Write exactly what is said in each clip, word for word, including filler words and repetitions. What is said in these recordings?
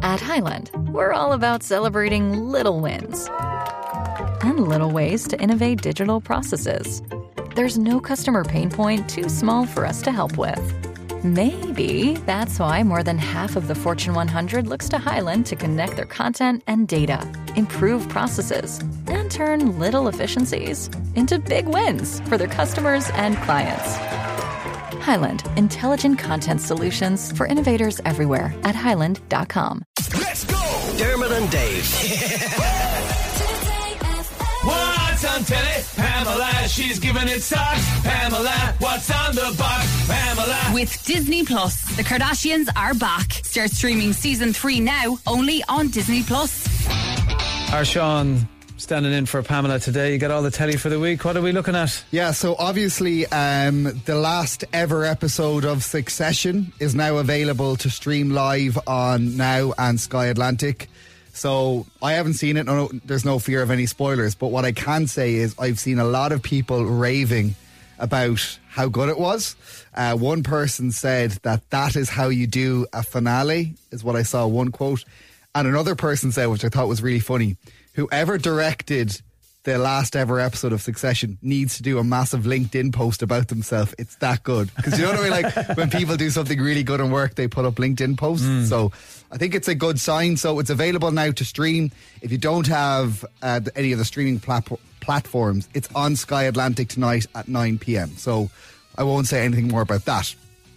At Highland, we're all about celebrating little wins and little ways to innovate digital processes. There's no customer pain point too small for us to help with. Maybe that's why more than half of the Fortune one hundred looks to Highland to connect their content and data, improve processes, and turn little efficiencies into big wins for their customers and clients. Highland, intelligent content solutions for innovators everywhere at highland dot com. Let's go! Dermot and Dave. What's on telly? Pamela, she's giving it socks. Pamela, what's on the box? Pamela. With Disney Plus, the Kardashians are back. Start streaming season three now, only on Disney Plus. Our Sean standing in for Pamela today. You got all the telly for the week. What are we looking at? Yeah, so obviously um, the last ever episode of Succession is now available to stream live on Now and Sky Atlantic. So I haven't seen it. No, no, there's no fear of any spoilers. But what I can say is I've seen a lot of people raving about how good it was. Uh, one person said that that is how you do a finale, is what I saw one quote. And another person said, which I thought was really funny, whoever directed the last ever episode of Succession needs to do a massive LinkedIn post about themselves. It's that good. Because you know what I mean? Like when people do something really good in work, they put up LinkedIn posts. Mm. So I think it's a good sign. So it's available now to stream. If you don't have uh, any of the streaming plat- platforms, it's on Sky Atlantic tonight at nine p.m. So I won't say anything more about that.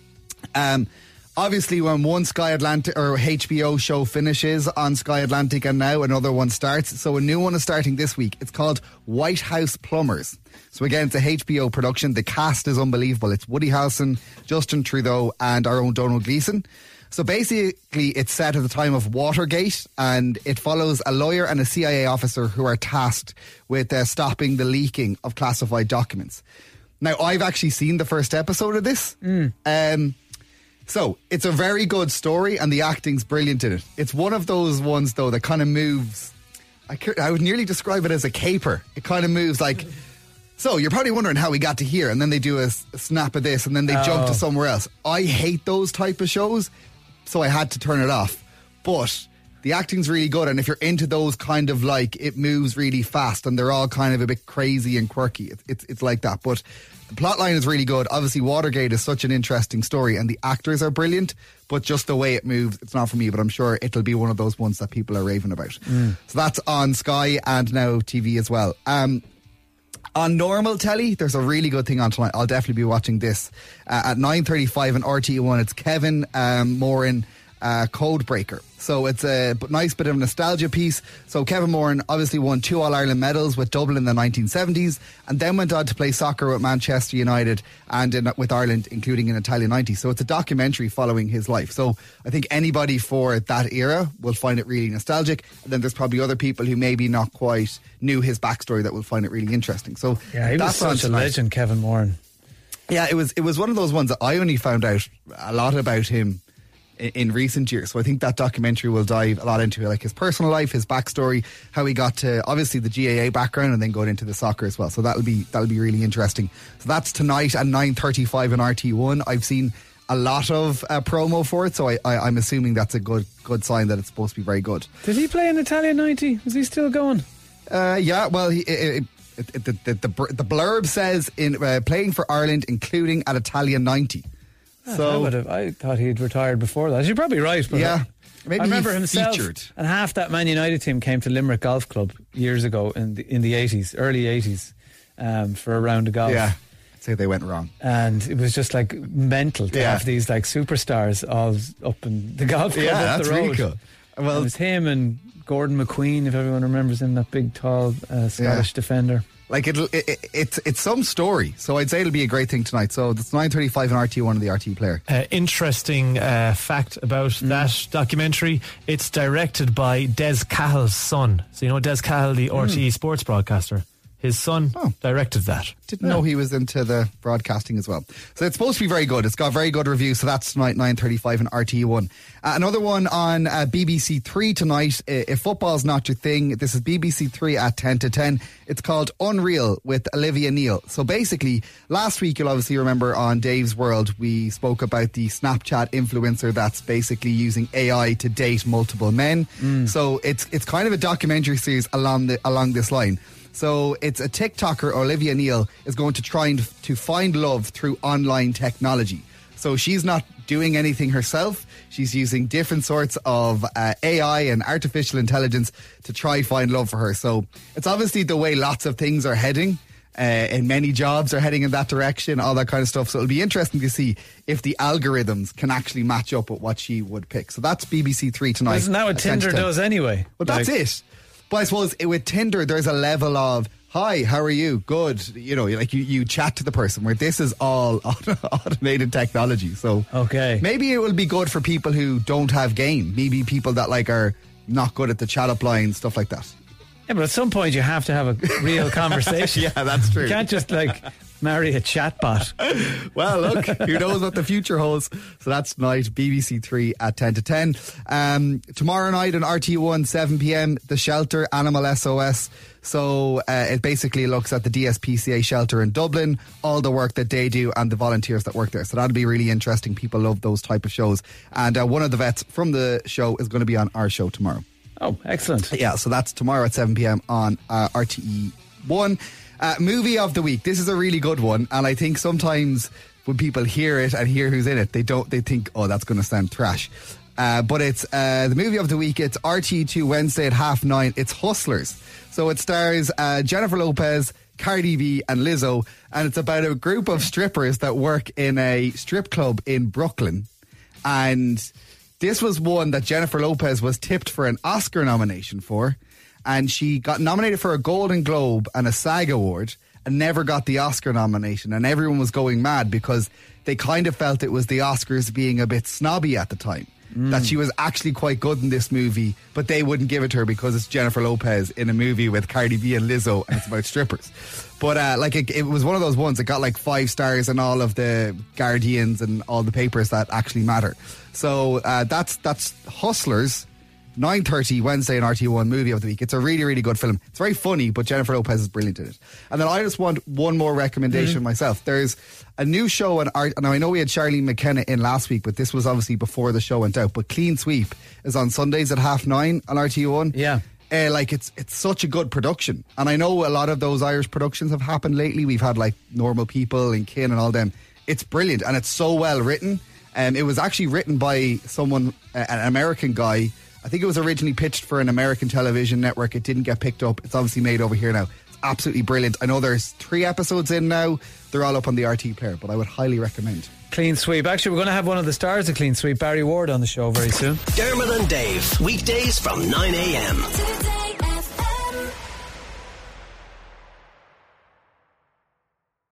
Um, Obviously, when one Sky Atlantic or H B O show finishes on Sky Atlantic and Now, another one starts. So a new one is starting this week. It's called White House Plumbers. So again, it's a H B O production. The cast is unbelievable. It's Woody Harrelson, Justin Trudeau, and our own Donald Gleeson. So basically, it's set at the time of Watergate, and it follows a lawyer and a C I A officer who are tasked with uh, stopping the leaking of classified documents. Now, I've actually seen the first episode of this. Mm. Um... So, it's a very good story and the acting's brilliant in it. It's one of those ones, though, that kind of moves... I, I would nearly describe it as a caper. It kind of moves like... So, you're probably wondering how we got to here, and then they do a, a snap of this, and then they oh. jump to somewhere else. I hate those type of shows, so I had to turn it off. But the acting's really good, and if you're into those kind of like, it moves really fast, and they're all kind of a bit crazy and quirky. It's, it's, it's like that. But... the plot line is really good. Obviously, Watergate is such an interesting story and the actors are brilliant, but just the way it moves, it's not for me, but I'm sure it'll be one of those ones that people are raving about. Mm. So that's on Sky and Now T V as well. Um, on normal telly, there's a really good thing on tonight. I'll definitely be watching this. Uh, at nine thirty-five on R T E one, it's Kevin um, Moran, uh, Codebreaker. So it's a nice bit of a nostalgia piece. So Kevin Moran obviously won two All-Ireland medals with Dublin in the nineteen seventies and then went on to play soccer with Manchester United and in, with Ireland, including in Italia ninety. So it's a documentary following his life. So I think anybody for that era will find it really nostalgic. And then there's probably other people who maybe not quite knew his backstory that will find it really interesting. So yeah, he was such a legend, Kevin Moran. Yeah, it was, it was one of those ones that I only found out a lot about him in recent years. So I think that documentary will dive a lot into like his personal life, his backstory, how he got to obviously the G A A background and then going into the soccer as well. So that'll be that'll be really interesting. So that's tonight at nine thirty-five on R T one. I've seen a lot of uh, promo for it, so I, I, I'm assuming that's a good good sign that it's supposed to be very good. Did he play in Italia ninety? Is he still going? Uh, yeah, well, he, it, it, it, the, the, the, the blurb says in uh, playing for Ireland, including at Italia ninety. So I, would have, I thought he'd retired before that. You're probably right. But yeah, maybe I remember himself. Featured. And half that Man United team came to Limerick Golf Club years ago in the in the eighties, early eighties, um, for a round of golf. Yeah, I'd say they went wrong. And it was just like mental to yeah. have these like superstars all up in the golf club. Yeah, up that's the road. really cool. Well, it was him and Gordon McQueen, if everyone remembers him, that big, tall uh, Scottish yeah. defender. Like it'll, it, it, it's it's some story, so I'd say it'll be a great thing tonight. So it's nine thirty-five on R T one of the R T player. Uh, interesting uh, fact about mm. that documentary: it's directed by Des Cahill's son. So you know Des Cahill, the R T E mm. sports broadcaster. his son Oh. directed that. Didn't know he was into the broadcasting as well. So it's supposed to be very good. It's got very good reviews. So that's tonight, nine thirty-five on R T E one. Uh, another one on uh, B B C Three tonight. Uh, if football's not your thing, this is B B C Three at ten to ten. It's called Unreal with Olivia Neal. So basically, last week, you'll obviously remember on Dave's World, we spoke about the Snapchat influencer that's basically using A I to date multiple men. Mm. So it's it's kind of a documentary series along the along this line. So it's a TikToker, Olivia Neal, is going to try and to find love through online technology. So she's not doing anything herself. She's using different sorts of uh, A I and artificial intelligence to try find love for her. So it's obviously the way lots of things are heading. Uh, and many jobs are heading in that direction, all that kind of stuff. So it'll be interesting to see if the algorithms can actually match up with what she would pick. So that's B B C Three tonight. Isn't that what Tinder does anyway? Well, that's like, it. But I suppose it, with Tinder, there's a level of, hi, how are you? Good. You know, like you, you chat to the person, where this is all automated technology. So okay, maybe it will be good for people who don't have game. Maybe people that like are not good at the chat up line, stuff like that. Yeah, but at some point you have to have a real conversation. Yeah, that's true. You can't just like marry a chatbot. Well, look, who knows what the future holds. So that's tonight, B B C Three at ten to ten. Um, tomorrow night on R T one, seven p.m, The Shelter, Animal S O S. So uh, it basically looks at the D S P C A shelter in Dublin, all the work that they do and the volunteers that work there. So that'll be really interesting. People love those type of shows. And uh, one of the vets from the show is going to be on our show tomorrow. Oh, excellent. Yeah, so that's tomorrow at seven p.m. on uh, R T E one. Uh, movie of the week. This is a really good one, and I think sometimes when people hear it and hear who's in it, they don't. They think, oh, that's going to sound trash. Uh, but it's uh, the movie of the week. It's R T E two Wednesday at half nine. It's Hustlers. So it stars uh, Jennifer Lopez, Cardi B and Lizzo, and it's about a group of strippers that work in a strip club in Brooklyn. And this was one that Jennifer Lopez was tipped for an Oscar nomination for, and she got nominated for a Golden Globe and a SAG award and never got the Oscar nomination, and everyone was going mad because they kind of felt it was the Oscars being a bit snobby at the time. Mm. That she was actually quite good in this movie, but they wouldn't give it to her because it's Jennifer Lopez in a movie with Cardi B and Lizzo, and it's about strippers. But uh, like it, it was one of those ones that got like five stars in all of the Guardians and all the papers that actually matter. So uh, that's that's Hustlers, nine thirty Wednesday on R T E one, movie of the week. It's a really, really good film. It's very funny, but Jennifer Lopez is brilliant in it. And then I just want one more recommendation mm-hmm. myself. There's a new show on Art. Now I know we had Charlene McKenna in last week, but this was obviously before the show went out. But Clean Sweep is on Sundays at half nine on R T E one. Yeah. Uh, like it's it's such a good production, and I know a lot of those Irish productions have happened lately. We've had like Normal People and Kin and all them. It's brilliant, and it's so well written. Um, it was actually written by someone, uh, an American guy. I think it was originally pitched for an American television network. It didn't get picked up. It's obviously made over here now. It's absolutely brilliant. I know there's three episodes in now. They're all up on the R T player, but I would highly recommend. Clean Sweep. Actually, we're going to have one of the stars of Clean Sweep, Barry Ward, on the show very soon. Dermot and Dave, weekdays from nine a.m.